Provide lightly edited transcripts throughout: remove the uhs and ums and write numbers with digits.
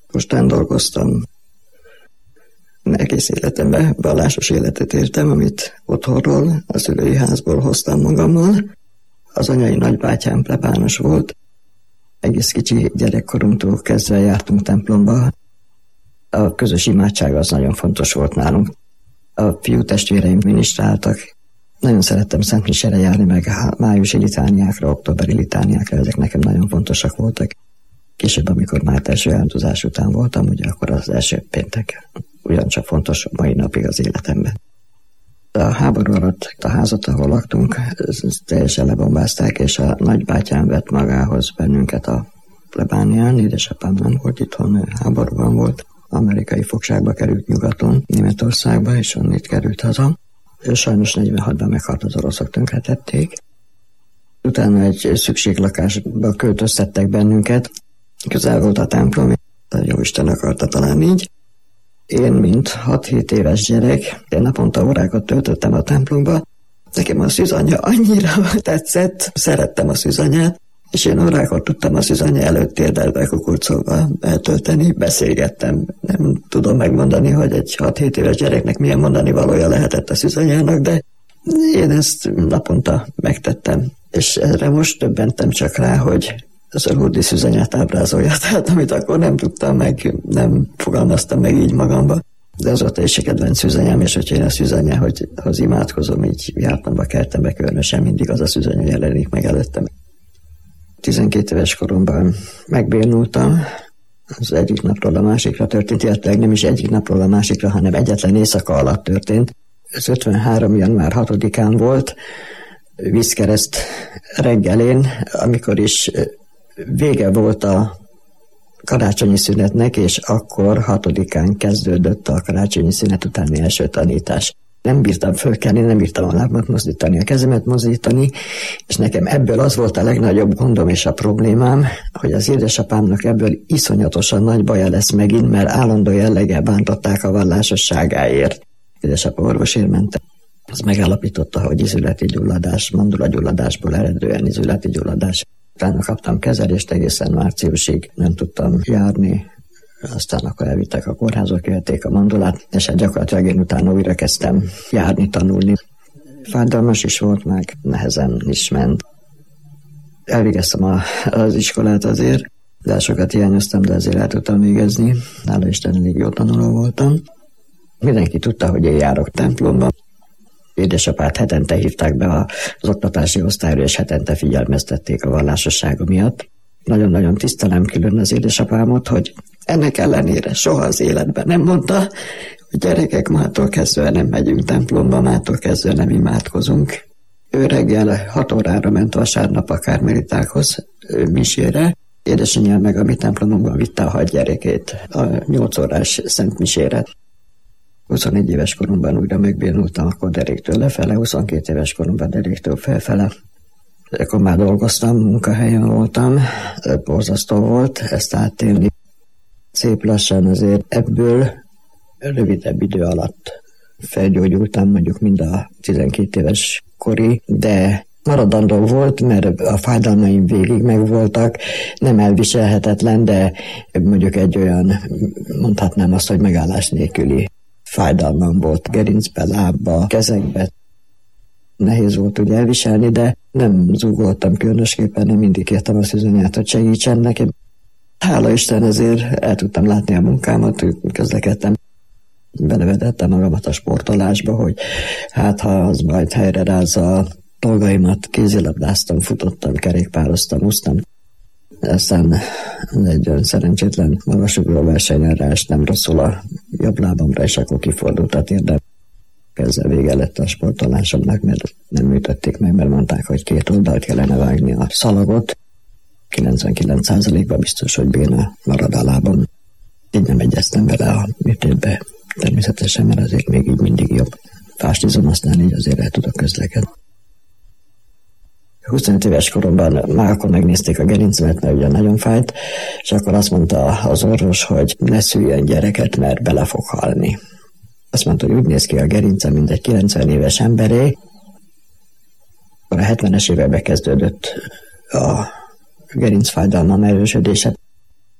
postán dolgoztam. Egész életemben vallásos életet éltem, amit otthonról, a szülői házból hoztam magammal. Az anyai nagybátyám plebános volt. Egész kicsi gyerekkorunktól kezdve jártunk templomba. A közös imádság az nagyon fontos volt nálunk. A fiú testvéreim ministráltak. Nagyon szerettem szentmisére járni, meg májusi litániákra, októberi litániákra, ezek nekem nagyon fontosak voltak. Később, amikor már első áldozás után voltam, ugye akkor az első péntek ugyancsak fontos mai napig az életemben. A háború alatt a házat, ahol laktunk, teljesen lebombázták, és a nagybátyám vett magához bennünket a plebánián. Édesapám nem volt itthon, háborúban volt. Amerikai fogságba került nyugaton, Németországba, és onnét került haza. Ő sajnos 46-ban meghalt, az oroszok tönkretették. Utána egy szükséglakásba költöztettek bennünket. Közel volt a templom, a Jóisten akarta talán így. Én, mint 6-7 éves gyerek, én naponta órákat töltöttem a templomba. Nekem a szűzanya annyira tetszett, szerettem a szűzanyát, és én órákat tudtam a szűzanya előtt térdelve, kukurcolva eltölteni, beszélgettem. Nem tudom megmondani, hogy egy 6-7 éves gyereknek milyen mondani valója lehetett a szűzanyának, de én ezt naponta megtettem. És erre most döbbentem csak rá, hogy az a Lourdes szűzanyát ábrázolja, tehát amit akkor nem tudtam meg, nem fogalmaztam meg így magamba. De azóta is a kedvenc szűzanyám, és hogyha én a szűzanyához imádkozom, így jártamba, kertembe, különösen mindig az a szűzanya jelenik meg előttem. 12 éves koromban megbénultam, az egyik napról a másikra történt, illetve nem is egyik napról a másikra, hanem egyetlen éjszaka alatt történt. Ez 53. január 6-án volt, vízkereszt reggelén, amikor is vége volt a karácsonyi szünetnek, és akkor 6-án kezdődött a karácsonyi szünet utáni első tanítás. Nem bírtam fölkelni, nem bírtam a lábamat mozdítani, a kezemet mozdítani, és nekem ebből az volt a legnagyobb gondom és a problémám, hogy az édesapámnak ebből iszonyatosan nagy baja lesz megint, mert állandó jelleggel bántották a vallásosságáért. Édesapa orvosért ment. Az megállapította, hogy izületi gyulladás, mandulagyulladásból eredően izületi gyulladás. Utána kaptam kezelést, egészen márciusig nem tudtam járni, aztán akkor elvittek a kórházba, kivették a mandulát, és hát gyakorlatilag én utána újra kezdtem járni, tanulni. Fájdalmas is volt, meg nehezen is ment. Elvégeztem az iskolát azért, de sokat hiányoztam, de azért el tudtam végezni. Hála Isten, elég jó tanuló voltam. Mindenki tudta, hogy én járok templomba. Édesapát hetente hívták be az oktatási osztályra, és hetente figyelmeztették a vallásossága miatt. Nagyon-nagyon tisztelem külön az édesapámot, hogy ennek ellenére soha az életben nem mondta, hogy gyerekek, mától kezdve nem megyünk templomba, mától kezdve nem imádkozunk. Ő reggel 6 órára ment vasárnap a kármelitákhoz misére. Édesanyám meg a mi templomunkban vitte a 6 gyerekét a 8 órás szent misére. 21 éves koromban újra megbénultam, akkor deréktől lefele, 22 éves koromban deréktől felfele. Akkor már dolgoztam, munkahelyen voltam, borzasztó volt ezt átélni. Szép lassan azért ebből rövidebb idő alatt felgyógyultam, mondjuk mind a 12 éves kori, de maradandó volt, mert a fájdalmaim végig megvoltak, nem elviselhetetlen, de mondjuk egy olyan, mondhatnám azt, hogy megállás nélküli fájdalmam volt gerincbe, lábba, kezekbe. Nehéz volt úgy elviselni, de nem zúgoltam különösképpen, nem mindig kértem a szűzanyát, hogy segítsen nekem. Hála Isten, ezért el tudtam látni a munkámat, közlekedtem. Belevedettem magamat a sportolásba, hogy hát ha az majd helyre rázza a dolgaimat, kézilabdáztam, futottam, kerékpároztam, úsztam. Aztán egy olyan szerencsétlen magasugró versenyen ráestem rosszul a jobb lábamra, és akkor kifordult a térdem. Ezzel vége lett a sportolásomnak, mert nem műtötték meg, mert mondták, hogy 2 oldalt kellene vágni a szalagot. 99%-ban biztos, hogy béna marad a lábam. Így nem egyeztem vele a műtétbe. Természetesen, mert azért még így mindig jobb. Fástizom, aztán így azért el tudok közlekedni. 25 éves koromban már akkor megnézték a gerincemet, mert ugye nagyon fájt, és akkor azt mondta az orvos, hogy ne szüljön gyereket, mert bele fog halni. Azt mondta, hogy úgy néz ki a gerince, mint egy 90 éves emberé. Akkor a 70-es években kezdődött a gerincfájdalmam erősödése.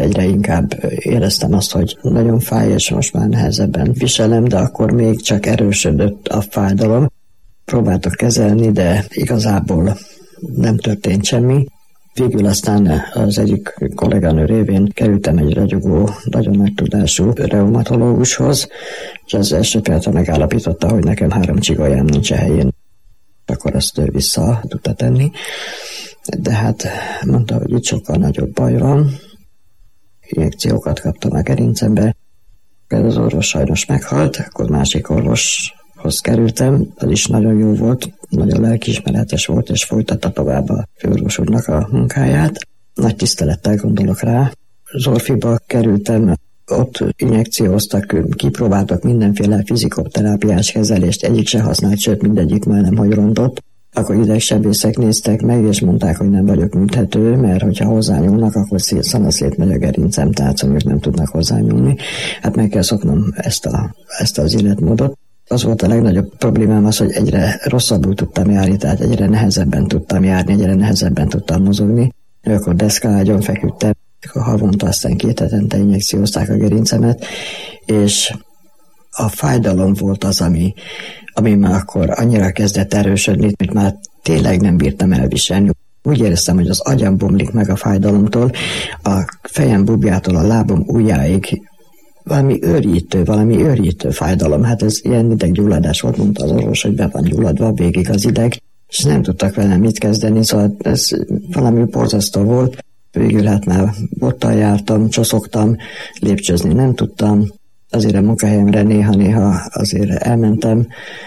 Egyre inkább éreztem azt, hogy nagyon fáj, és most már nehezebben viselem, de akkor még csak erősödött a fájdalom. Próbáltak kezelni, de igazából nem történt semmi. Végül aztán az egyik kolléganő révén kerültem egy ragyogó, nagyon nagy tudású reumatológushoz, és az első pillanatban megállapította, hogy nekem 3 csigolyám nincs a helyén. Akkor azt ő vissza tudta tenni. De hát mondta, hogy itt sokkal nagyobb baj van. Injekciókat kaptam a gerincembe. Az orvos sajnos meghalt, akkor másik orvoshoz kerültem. Az is nagyon jó volt, nagyon lelkiismeretes volt, és folytatta tovább a főorvos úrnak a munkáját. Nagy tisztelettel gondolok rá. Zorfiba kerültem, ott injekcióztak, kipróbáltak mindenféle fizikoterápiás kezelést, egyik se használt, sőt mindegyik majdnem, hogy rontott. Akkor idegsebészek néztek meg, és mondták, hogy nem vagyok műthető, mert hogyha hozzányúlnak, akkor szanaszét megy a gerincem, tehát ők nem tudnak hozzányúlni. Hát meg kell szoknom ezt az életmódot. Az volt a legnagyobb problémám az, hogy egyre rosszabbul tudtam járni, tehát egyre nehezebben tudtam járni, egyre nehezebben tudtam mozogni. Akkor deszkaágyon feküdtem, akkor havonta, aztán 2 hetente injekciózták a gerincemet, és a fájdalom volt az, ami már akkor annyira kezdett erősödni, hogy már tényleg nem bírtam elviselni. Úgy éreztem, hogy az agyam bomlik meg a fájdalomtól, a fejem bubjától a lábam ujjáig valami őrjítő fájdalom. Hát ez ilyen ideggyulladás volt, mondta az orvos, hogy be van gyulladva végig az ideg, és nem tudtak velem mit kezdeni, szóval ez valami borzasztó volt. Végül hát már bottal jártam, csoszogtam, lépcsőzni nem tudtam. Azért a munkahelyemre néha azért elmentem,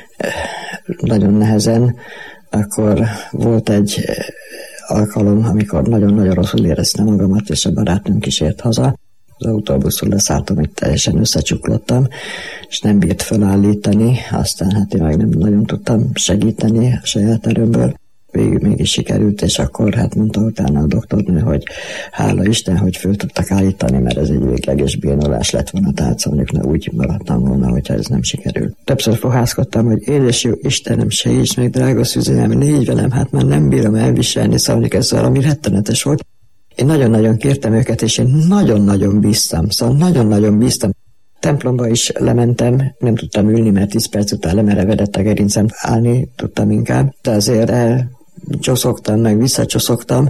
nagyon nehezen. Akkor volt egy alkalom, amikor nagyon-nagyon rosszul éreztem magamat, és a barátnőm kísért haza. Az autóbuszról leszálltam, hogy teljesen összecsuklottam, és nem bírt felállítani, aztán hát én meg nem nagyon tudtam segíteni a saját erőmből. Végül mégis sikerült, és akkor hát mondta utána a doktornő, hogy hála Isten, hogy föl tudtak állítani, mert ez egy végleges bénulás lett volna, tehát mondjuk ne úgy maradtam volna, hogyha ez nem sikerült. Többször fohászkodtam, hogy édes jó Istenem, segíts meg, drága Szűzinem, légy velem, hát már nem bírom elviselni, szóval ez valami rettenetes volt. Én nagyon-nagyon kértem őket, és én nagyon-nagyon bíztam, szóval nagyon-nagyon bíztam. Templomba is lementem, nem tudtam ülni, mert 10 perc után lemerevedett a gerincem, állni tudtam inkább, de azért csoszogtam, meg visszacsoszogtam.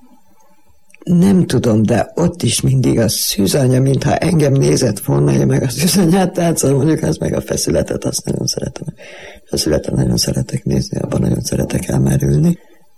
Nem tudom, de ott is mindig a szűzanya, mintha engem nézett volna, én meg a szűzanyát, tehát szóval mondjuk az meg a feszületet, azt nagyon szeretem. Feszületet nagyon szeretek nézni, abban nagyon szeretek elmerülni.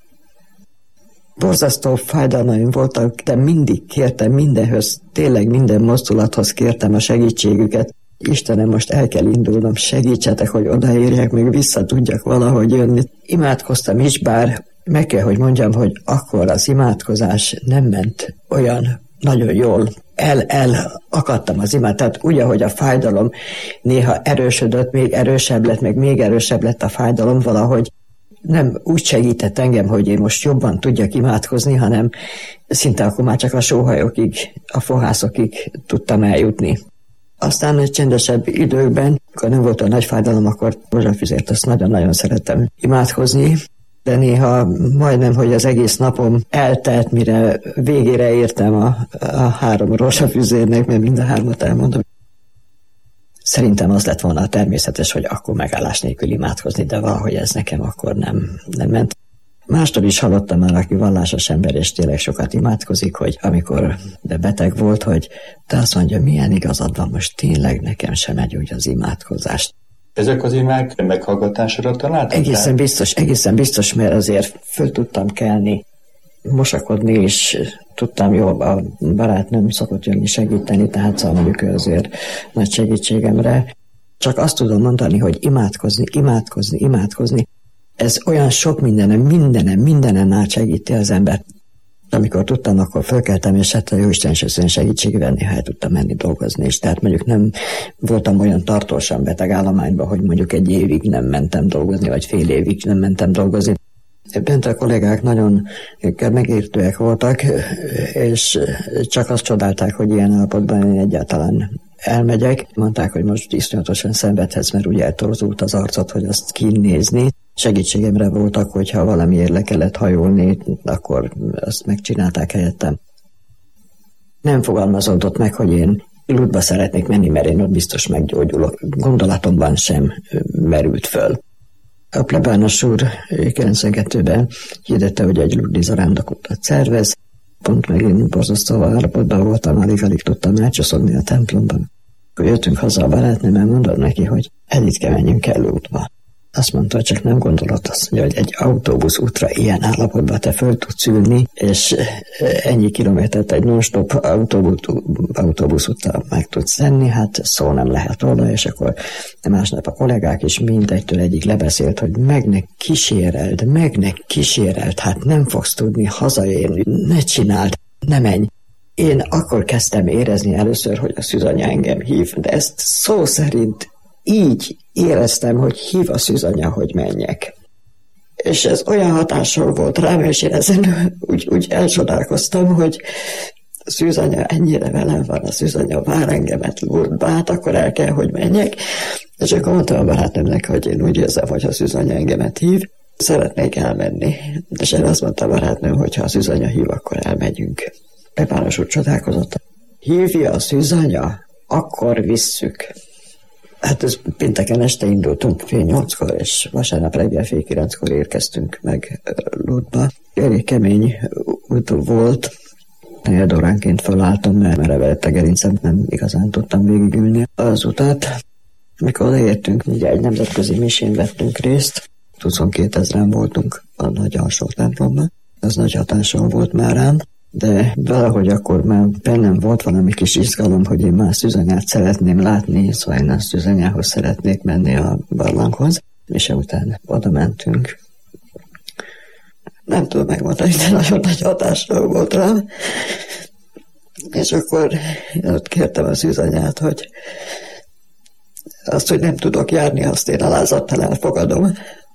Borzasztó fájdalmaim voltak, de mindig kértem mindenhöz, tényleg minden mozdulathoz kértem a segítségüket. Istenem, most el kell indulnom, segítsetek, hogy odaérjek, még vissza tudjak valahogy jönni. Imádkoztam is, bár meg kell, hogy mondjam, hogy akkor az imádkozás nem ment olyan nagyon jól. Elakadtam az tehát úgy, ahogy a fájdalom néha erősödött, még erősebb lett, meg még erősebb lett a fájdalom, valahogy nem úgy segített engem, hogy én most jobban tudjak imádkozni, hanem szinte akkor már csak a sóhajokig, a fohászokig tudtam eljutni. Aztán egy csendesebb időkben, amikor nem volt a nagy fájdalom, akkor rózsafüzért azt nagyon-nagyon szerettem imádkozni, de néha majdnem, hogy az egész napom eltelt, mire végére értem a 3 rózsafüzérnek, mert mind a 3-at elmondom. Szerintem az lett volna természetes, hogy akkor megállás nélkül imádkozni, de valahogy ez nekem akkor nem ment. Mástól is hallottam már, aki vallásos ember, és tényleg sokat imádkozik, hogy amikor beteg volt, hogy de azt mondja, milyen igazad van, most tényleg nekem sem megy úgy az imádkozást. Ezek az imák meghallgatásra találtak? Egészen biztos, mert azért föl tudtam kelni, mosakodni is tudtam jól, a barátnőm szokott jönni segíteni, tehát szóval mondjuk azért nagy segítségemre. Csak azt tudom mondani, hogy imádkozni. Ez olyan sok mindenen át segíti az embert. Amikor tudtam, akkor fölkeltem, és hát a Jóisten segítségével néha el tudtam menni dolgozni, és tehát mondjuk nem voltam olyan tartósan beteg állományban, hogy mondjuk 1 évig nem mentem dolgozni, vagy fél évig nem mentem dolgozni. Bent a kollégák nagyon megértőek voltak, és csak azt csodálták, hogy ilyen állapotban én egyáltalán elmegyek. Mondták, hogy most iszonyatosan szenvedhetsz, mert ugye eltorzult az arcot, hogy azt kinézni. Segítségemre voltak, hogyha valamiért le kellett hajolni, akkor azt megcsinálták helyettem. Nem fogalmazódott meg, hogy én Lourdesba szeretnék menni, mert én ott biztos meggyógyulok. Gondolatomban sem merült föl. A plebános úr 92-ben hirdette, hogy egy Lourdes zarándokutat szervez. Pont meg én borzasztó állapotban voltam, alig tudtam elcsoszogni a templomban. Akkor jöttünk haza a barátnőmmel, mondom neki, hogy Editke, menjünk el Lourdesba. Azt mondta, csak nem gondolod azt, hogy egy autóbusz útra ilyen állapotban te föl tudsz ülni, és ennyi kilométert egy non-stop autóbusz útra meg tudsz lenni, hát szó nem lehet róla, és akkor másnap a kollégák is mindegytől egyik lebeszélt, hogy meg ne kíséreld, hát nem fogsz tudni hazaérni, ne csináld, ne menj. Én akkor kezdtem érezni először, hogy a szűzanya engem hív, de ezt szó szerint így éreztem, hogy hív a szűzanya, hogy menjek. És ez olyan hatással volt rám, és én ezen úgy elcsodálkoztam, hogy a szűzanya ennyire velem van, a szűzanya vár engemet Lourdesba, hát akkor el kell, hogy menjek. És akkor mondtam a barátnőmnek, hogy én úgy érzem, hogy a szűzanya engemet hív, szeretnék elmenni. És én azt mondtam a barátnőm, hogy ha a szűzanya hív, akkor elmegyünk. Plebános úr csodálkozott. Hívja a szűzanya, akkor visszük. Hát ez pénteken este indultunk fél 8-kor, és vasárnap reggel fél 9-kor érkeztünk meg Lourdesba. Elég kemény út volt. Negyed óránként felálltam, mert merevett a gerincem, nem igazán tudtam végigülni az utat. Mikor odaértünk, ugye egy nemzetközi misén vettünk részt, 22 000-en voltunk a nagy alsó templomban. Ez nagy hatással volt már rám, de valahogy akkor már bennem volt valami kis izgalom, hogy én már szűzanyát szeretném látni, szóval én a szűzanyához szeretnék menni a barlanghoz, és után oda mentünk. Nem tudom megmondani, de nagyon nagy hatással volt rám. És akkor ott kértem a szűzanyát, hogy azt, hogy nem tudok járni, azt én alázattal elfogadom,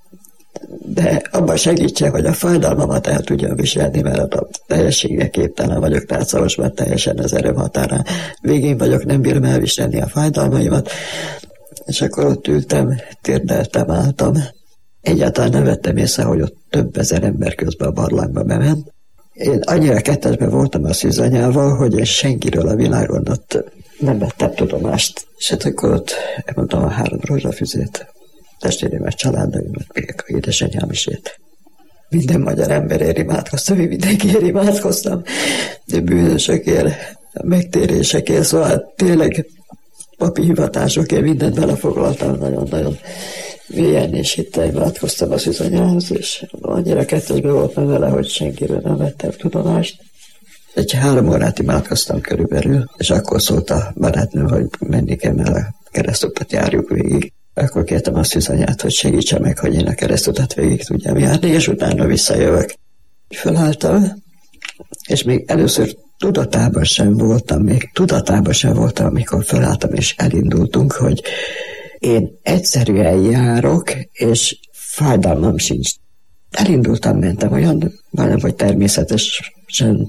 de abban segítsen, hogy a fájdalmamat el tudjam viselni, mert a teljességre képtelen vagyok, tehát szoros már teljesen az erőm határán. Végén vagyok, nem bírom elviselni a fájdalmaimat, és akkor ott ültem, térdeltem, álltam. Egyáltalán nem vettem észre, hogy ott több ezer ember közben a barlangba bement. Én annyira kettesben voltam a szűzanyával, hogy én senkiről a világon ott nem vettem tudomást. És hát akkor ott mondtam a 3 rózsafüzét. Testvéremet, családaimat, még a édesanyám is ért. Minden magyar emberért imádkoztam, én mindenkiért imádkoztam, de bűnösökért, megtérésekért, szóval tényleg papi hivatásokért mindent belefoglaltam, nagyon-nagyon mélyen, és itt imádkoztam a szűzanyához, és annyira kettesben voltam vele, hogy senkiről nem vettem tudomást. Egy 3 órát imádkoztam körülbelül, és akkor szólt a barátnő, hogy menni kell, mert a keresztutat járjuk végig. Akkor kértem a szűzanyát, hogy segítse meg, hogy én a keresztutat végig tudjam járni, és utána visszajövök. Fölálltam, és még először tudatában sem voltam, amikor fölálltam, és elindultunk, hogy én egyszerűen járok, és fájdalmam sincs. Elindultam, mentem, olyan majdnem, hogy természetesen.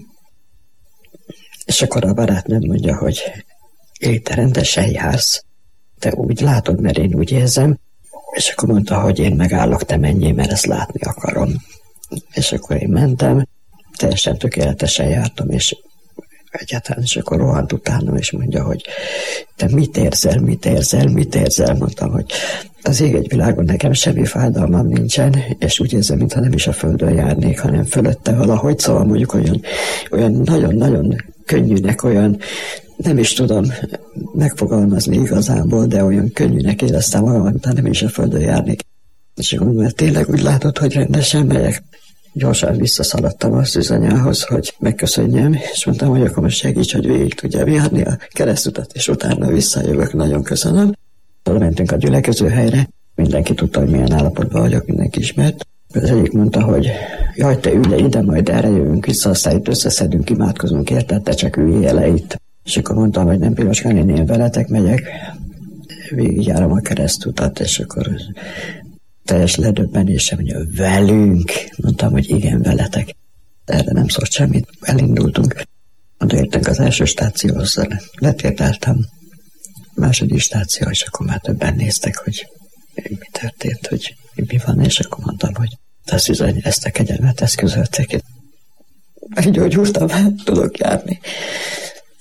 És akkor a barátnőm mondja, hogy te rendesen jársz. Te úgy látod, mert én úgy érzem, és akkor mondta, hogy én megállok, te menjél, mert ezt látni akarom. És akkor én mentem, teljesen tökéletesen jártam, és egyáltalán, és akkor rohant utána, és mondja, hogy te mit érzel? Mondtam, hogy az ég egy világon nekem semmi fájdalmam nincsen, és úgy érzem, mintha nem is a földön járnék, hanem fölötte valahogy, szóval mondjuk olyan nagyon-nagyon könnyűnek, olyan nem is tudom megfogalmazni igazából, de olyan könnyűnek éreztem magam, mintha nem is a földön járnék. És akkor mert tényleg úgy látod, hogy rendesen megyek. Gyorsan visszaszaladtam a szűzanyához, hogy megköszönjem, és mondtam, hogy akkor most segíts, hogy végig tudjam járni a keresztutat, és utána visszajövök, nagyon köszönöm. Oda mentünk a gyülekező helyre, mindenki tudta, hogy milyen állapotban vagyok, mindenki ismert. Az egyik mondta, hogy jaj, te ülj ide, majd erre jövünk vissza, aztán itt összeszedünk, imádkozunk, érted, te csak üljél le itt. És akkor mondtam, hogy nem Piroska néni, én veletek megyek, végigjárom a keresztutat, és akkor teljes ledöbbenésem, hogy velünk. Mondtam, hogy igen, veletek. Erre nem szólt semmit. Elindultunk. Odaértünk az első stációhoz, letérdeltem. Második stáció, és akkor már többen néztek, hogy mi történt, hogy mi van, és akkor mondtam, hogy a szűzany ezt a kegyelmet eszközöltek. Meggyógyultam, tudok járni.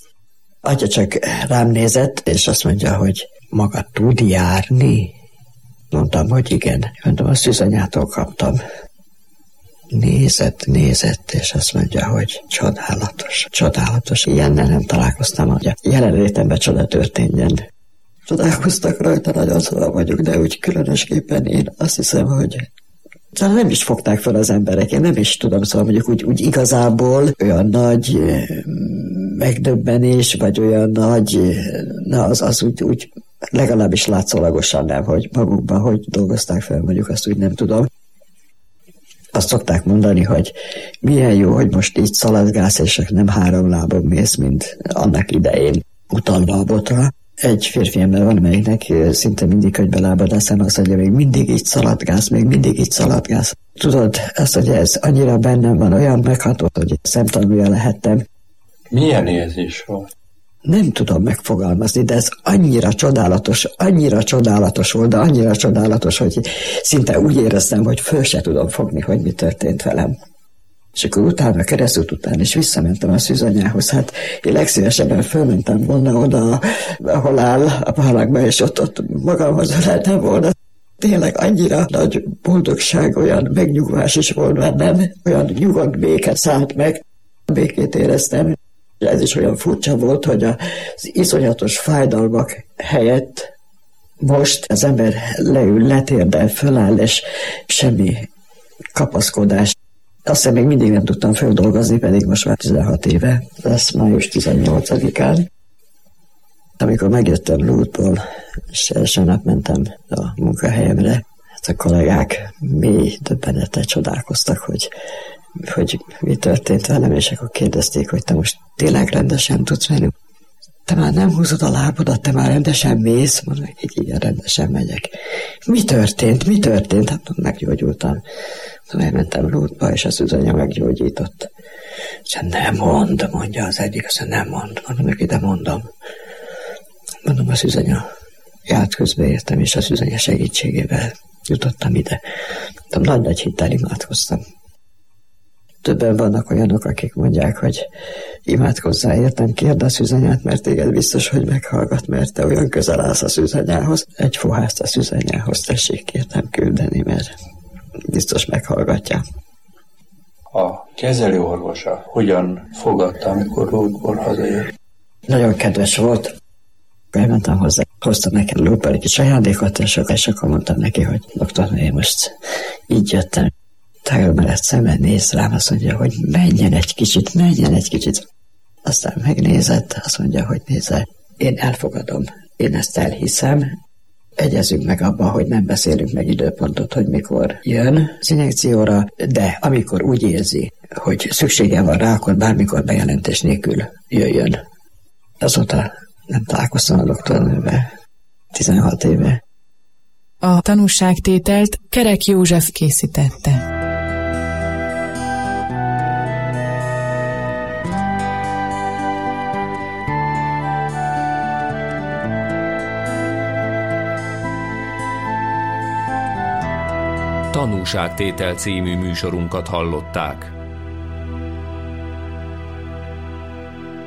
Atya csak rám nézett, és azt mondja, hogy maga tud járni? Mondtam, hogy igen. Mondtam, a szűzanyától kaptam. Nézett, és azt mondja, hogy csodálatos. Ilyennel nem találkoztam, hogy a jelenlétemben csoda történjen. Csodálkoztak rajta, nagyon szóval vagyok, de úgy különösképpen én azt hiszem, hogy talán nem is fogták fel az emberek, én nem is tudom, szóval mondjuk úgy igazából olyan nagy megdöbbenés, vagy olyan nagy, az úgy legalábbis látszólagosan nem, hogy magukban hogy dolgozták fel, mondjuk azt úgy nem tudom. Azt szokták mondani, hogy milyen jó, hogy most így szaladgálsz, és nem 3 lábon mész, mint annak idején, utalva a botra. Egy férfi ember van, melyiknek szinte mindig, hogy belábad a szem, azt mondja, még mindig így szaladgálsz. Tudod, azt, hogy ez annyira bennem van, olyan meghatott, hogy szemtanúja lehettem. Milyen érzés volt? Nem tudom megfogalmazni, de ez annyira csodálatos volt, de annyira csodálatos, hogy szinte úgy éreztem, hogy föl se tudom fogni, hogy mi történt velem. És akkor utána, keresztút után is visszamentem a szűzanyához. Hát én legszívesebben fölmentem volna oda, ahol áll a pálakba, és ott magamhoz öleltem volna. Tényleg annyira nagy boldogság, olyan megnyugvás is volt bennem, olyan nyugodt béke szállt meg, békét éreztem. Ez is olyan furcsa volt, hogy az iszonyatos fájdalmak helyett most az ember leül, letérdel, föláll, és semmi kapaszkodás. Azt hiszem, még mindig nem tudtam földolgozni, pedig most már 16 éve, lesz május 18-án. Amikor megjöttem Lourdes-ból, és első nap mentem a munkahelyemre, hát a kollégák mély döbbenettel csodálkoztak, hogy mi történt velem, és akkor kérdezték, hogy te most tényleg rendesen tudsz menni? Te már nem húzod a lábodat, te már rendesen mész? Mondom, hogy igen, rendesen megyek. Mi történt? Hát meggyógyultam. Elmentem Lourdesba, és a szűzanya meggyógyított. És nem mond, mondja az egyik, azt nem mond. Mondom, hogy ide mondom. Mondom, a szűzanya járt közbeértem, és a szűzanya segítségével jutottam ide. Nagy hittel imádkoztam. Többen vannak olyanok, akik mondják, hogy imádkozzál értem, kérd a szűzanyát, mert téged biztos, hogy meghallgat, mert te olyan közel állsz a szűzanyához. Egy fohászt a szűzanyához tessék kértem küldeni, mert biztos meghallgatja. A kezelőorvosa hogyan fogadta, amikor Lourdesból hazajött? Nagyon kedves volt. Elmentem hozzá, hoztam nekem Lourdesból egy kis ajándékot, és akkor mondtam neki, hogy doktor, én most így jöttem. Tágölmelet szemben néz rám, azt mondja, hogy menjen egy kicsit. Aztán megnézett, azt mondja, hogy nézze, én elfogadom, én ezt elhiszem, egyezünk meg abban, hogy nem beszélünk meg időpontot, hogy mikor jön az injekcióra, de amikor úgy érzi, hogy szüksége van rá, akkor bármikor bejelentés nélkül jöjjön. Azóta nem találkoztam a doktornővel, 16 éve. A tanúságtételt Kerek József készítette. Tanúságtétel című műsorunkat hallották.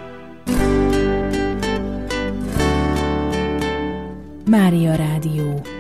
Mária Rádió.